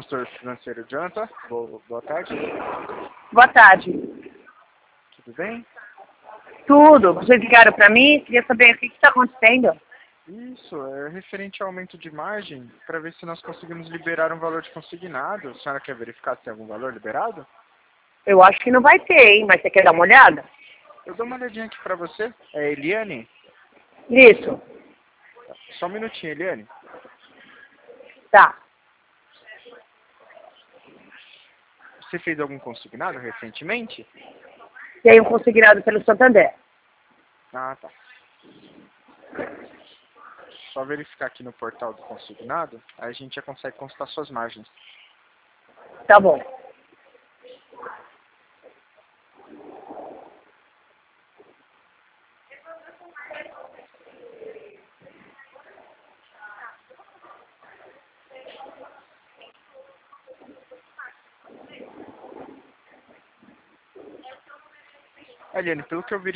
consultor financeiro Jonathan. Boa tarde. Boa tarde. Tudo bem? Tudo. Vocês ligaram para mim? Queria saber o que está acontecendo. Isso, é referente ao aumento de margem, para ver se nós conseguimos liberar um valor de consignado. A senhora quer verificar se tem algum valor liberado? Eu acho que não vai ter, hein? Mas você quer dar uma olhada? Eu dou uma olhadinha aqui para você. É Eliane? Isso. Só um minutinho, Eliane. Tá. Você fez algum consignado recentemente? Tenho consignado pelo Santander. Ah, tá. Só verificar aqui no portal do consignado, aí a gente já consegue consultar suas margens. Tá bom. Eliane, pelo que eu vi